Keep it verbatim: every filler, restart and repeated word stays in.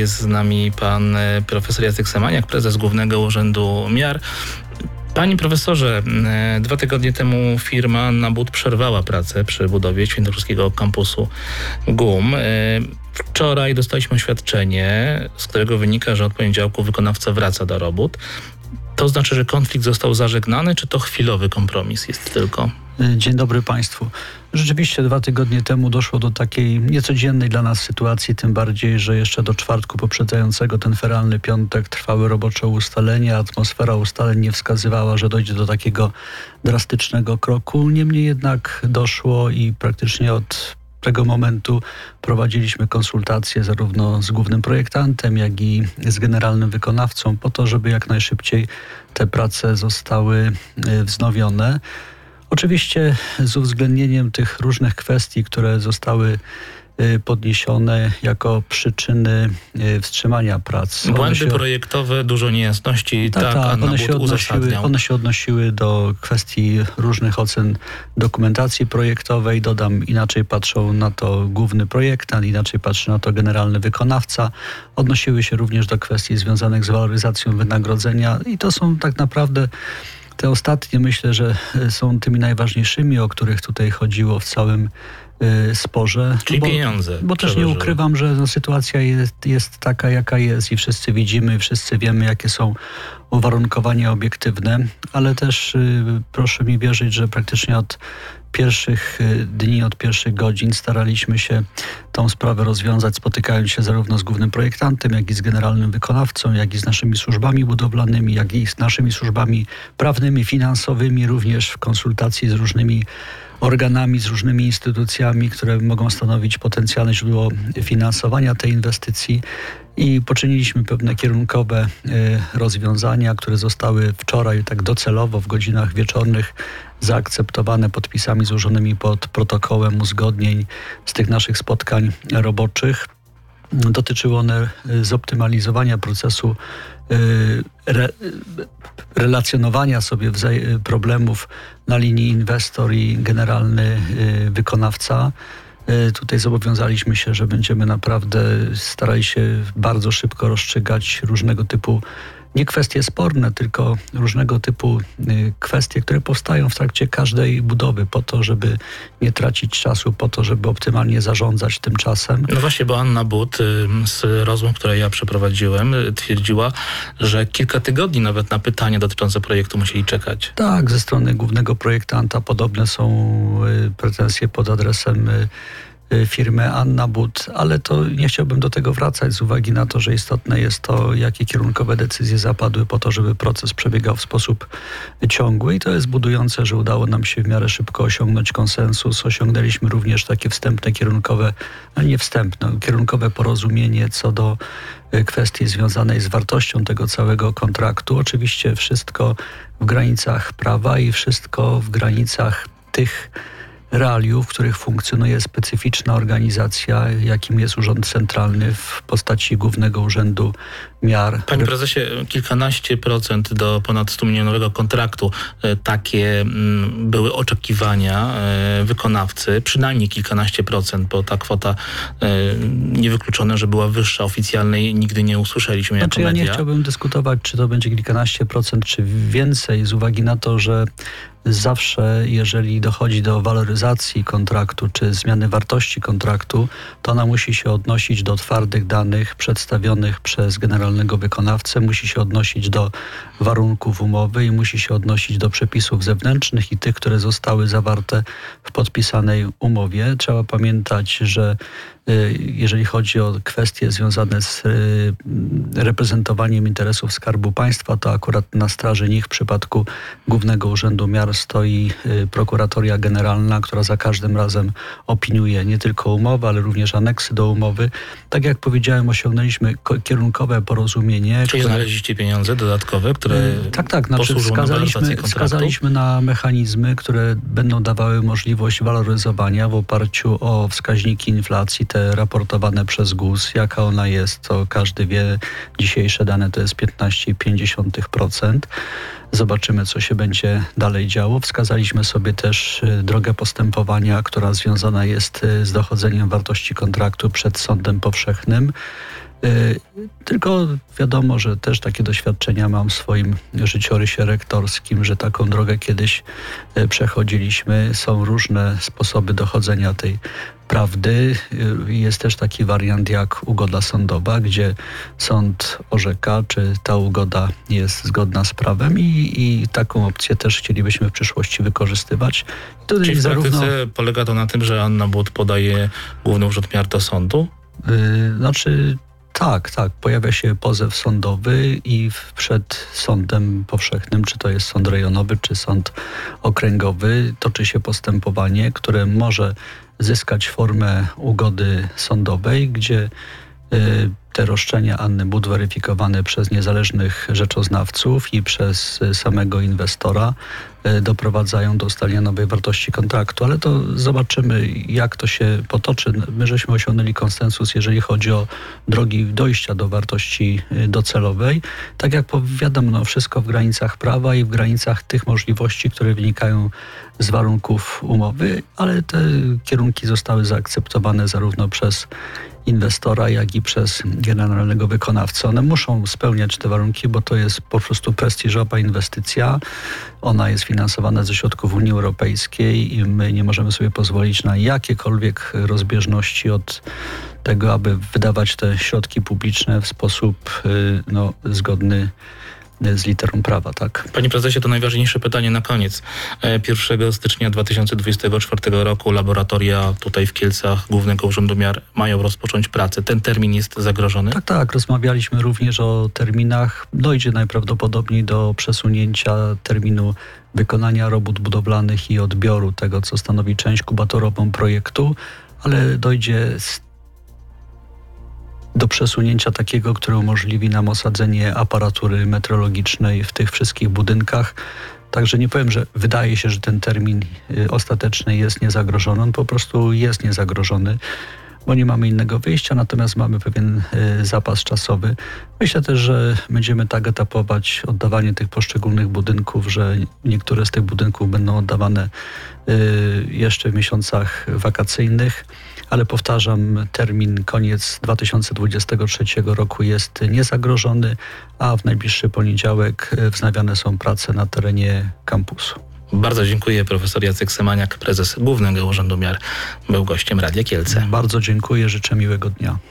Jest z nami pan profesor Jacek Semaniak, prezes Głównego Urzędu Miar. Panie profesorze, dwa tygodnie temu firma Anna But przerwała pracę przy budowie świętokrzyskiego kampusu G U M. Wczoraj dostaliśmy oświadczenie, z którego wynika, że od poniedziałku wykonawca wraca do robót. To znaczy, że konflikt został zażegnany, czy to chwilowy kompromis jest tylko? Dzień dobry Państwu. Rzeczywiście dwa tygodnie temu doszło do takiej niecodziennej dla nas sytuacji, tym bardziej, że jeszcze do czwartku poprzedzającego ten feralny piątek trwały robocze ustalenia. Atmosfera ustaleń nie wskazywała, że dojdzie do takiego drastycznego kroku. Niemniej jednak doszło i praktycznie od tego momentu prowadziliśmy konsultacje zarówno z głównym projektantem, jak i z generalnym wykonawcą po to, żeby jak najszybciej te prace zostały wznowione. Oczywiście z uwzględnieniem tych różnych kwestii, które zostały podniesione jako przyczyny wstrzymania prac. Błędy się, projektowe, dużo niejasności. Tak, tak, tak one, się odnosiły, one się odnosiły do kwestii różnych ocen dokumentacji projektowej. Dodam, inaczej patrzą na to główny projektant, inaczej patrzy na to generalny wykonawca. Odnosiły się również do kwestii związanych z waloryzacją wynagrodzenia i to są tak naprawdę te ostatnie, myślę, że są tymi najważniejszymi, o których tutaj chodziło w całym y, sporze. Czyli bo, pieniądze. Bo też nie ukrywam, że no, sytuacja jest, jest taka, jaka jest i wszyscy widzimy, wszyscy wiemy, jakie są uwarunkowania obiektywne, ale też y, proszę mi wierzyć, że praktycznie od pierwszych dni, od pierwszych godzin staraliśmy się tą sprawę rozwiązać, spotykając się zarówno z głównym projektantem, jak i z generalnym wykonawcą, jak i z naszymi służbami budowlanymi, jak i z naszymi służbami prawnymi, finansowymi, również w konsultacji z różnymi organami, z różnymi instytucjami, które mogą stanowić potencjalne źródło finansowania tej inwestycji. I poczyniliśmy pewne kierunkowe y, rozwiązania, które zostały wczoraj tak docelowo w godzinach wieczornych zaakceptowane podpisami złożonymi pod protokołem uzgodnień z tych naszych spotkań roboczych. Dotyczyły one zoptymalizowania procesu y, re, relacjonowania sobie wzaj- problemów na linii inwestor i generalny y, wykonawca. Tutaj zobowiązaliśmy się, że będziemy naprawdę starali się bardzo szybko rozstrzygać różnego typu, nie kwestie sporne, tylko różnego typu kwestie, które powstają w trakcie każdej budowy po to, żeby nie tracić czasu, po to, żeby optymalnie zarządzać tym czasem. No właśnie, bo Anna But z rozmów, które ja przeprowadziłem, twierdziła, że kilka tygodni nawet na pytania dotyczące projektu musieli czekać. Tak, ze strony głównego projektanta podobne są pretensje pod adresem firmy Anna But, ale to nie chciałbym do tego wracać z uwagi na to, że istotne jest to, jakie kierunkowe decyzje zapadły po to, żeby proces przebiegał w sposób ciągły i to jest budujące, że udało nam się w miarę szybko osiągnąć konsensus. Osiągnęliśmy również takie wstępne kierunkowe, no nie wstępne, kierunkowe porozumienie co do kwestii związanej z wartością tego całego kontraktu. Oczywiście wszystko w granicach prawa i wszystko w granicach tych realiów, w których funkcjonuje specyficzna organizacja, jakim jest Urząd Centralny w postaci Głównego Urzędu Miar. Panie prezesie, kilkanaście procent do ponad stu milionowego kontraktu. Takie m, były oczekiwania e, wykonawcy, przynajmniej kilkanaście procent, bo ta kwota e, niewykluczone, że była wyższa, oficjalnej nigdy nie usłyszeliśmy jako znaczy, ja media. nie chciałbym dyskutować, czy to będzie kilkanaście procent, czy więcej, z uwagi na to, że zawsze, jeżeli dochodzi do waloryzacji kontraktu, czy zmiany wartości kontraktu, to ona musi się odnosić do twardych danych przedstawionych przez generalnego wykonawcę, musi się odnosić do warunków umowy i musi się odnosić do przepisów zewnętrznych i tych, które zostały zawarte w podpisanej umowie. Trzeba pamiętać, że jeżeli chodzi o kwestie związane z reprezentowaniem interesów Skarbu Państwa, to akurat na straży nich w przypadku Głównego Urzędu Miar stoi Prokuratoria Generalna, która za każdym razem opiniuje nie tylko umowę, ale również aneksy do umowy. Tak jak powiedziałem, osiągnęliśmy kierunkowe porozumienie. Czyli które... znaleźliście pieniądze dodatkowe, które Tak, tak. Znaczy wskazaliśmy, na wskazaliśmy na mechanizmy, które będą dawały możliwość waloryzowania w oparciu o wskaźniki inflacji, te raportowane przez G U S. Jaka ona jest, to każdy wie. Dzisiejsze dane to jest piętnaście przecinek pięć procent. Zobaczymy, co się będzie dalej działo. Wskazaliśmy sobie też drogę postępowania, która związana jest z dochodzeniem wartości kontraktu przed sądem powszechnym. Tylko wiadomo, że też takie doświadczenia mam w swoim życiorysie rektorskim, że taką drogę kiedyś przechodziliśmy. Są różne sposoby dochodzenia tej prawdy. Jest też taki wariant jak ugoda sądowa, gdzie sąd orzeka, czy ta ugoda jest zgodna z prawem i, i taką opcję też chcielibyśmy w przyszłości wykorzystywać. Tutaj Czyli w zarówno, praktyce polega to na tym, że Anna But podaje Główny Urząd Miar do sądu? Yy, znaczy tak, tak. Pojawia się pozew sądowy i w- przed sądem powszechnym, czy to jest sąd rejonowy, czy sąd okręgowy, toczy się postępowanie, które może zyskać formę ugody sądowej, gdzie y, te roszczenia Anny But weryfikowane przez niezależnych rzeczoznawców i przez y, samego inwestora y, doprowadzają do ustalenia nowej wartości kontraktu. Ale to zobaczymy, jak to się potoczy. My żeśmy osiągnęli konsensus, jeżeli chodzi o drogi dojścia do wartości y, docelowej. Tak jak powiadam, no wszystko w granicach prawa i w granicach tych możliwości, które wynikają z warunków umowy, ale te kierunki zostały zaakceptowane zarówno przez inwestora, jak i przez generalnego wykonawcę. One muszą spełniać te warunki, bo to jest po prostu prestiżowa inwestycja. Ona jest finansowana ze środków Unii Europejskiej i my nie możemy sobie pozwolić na jakiekolwiek rozbieżności od tego, aby wydawać te środki publiczne w sposób y, no, zgodny z literą prawa, tak? Panie prezesie, to najważniejsze pytanie na koniec. E, pierwszego stycznia dwa tysiące dwudziestego czwartego roku laboratoria tutaj w Kielcach Głównego Urzędu Miar mają rozpocząć pracę. Ten termin jest zagrożony? Tak, tak. Rozmawialiśmy również o terminach. Dojdzie najprawdopodobniej do przesunięcia terminu wykonania robót budowlanych i odbioru tego, co stanowi część kubatorową projektu, ale dojdzie z do przesunięcia takiego, które umożliwi nam osadzenie aparatury meteorologicznej w tych wszystkich budynkach. Także nie powiem, że wydaje się, że ten termin y, ostateczny jest niezagrożony. On po prostu jest niezagrożony, bo nie mamy innego wyjścia, natomiast mamy pewien y, zapas czasowy. Myślę też, że będziemy tak etapować oddawanie tych poszczególnych budynków, że niektóre z tych budynków będą oddawane y, jeszcze w miesiącach wakacyjnych. Ale powtarzam, termin koniec dwa tysiące dwudziestego trzeciego roku jest niezagrożony, a w najbliższy poniedziałek wznawiane są prace na terenie kampusu. Bardzo dziękuję. Profesor Jacek Semaniak, prezes Głównego Urzędu Miar, był gościem Radia Kielce. Bardzo dziękuję, życzę miłego dnia.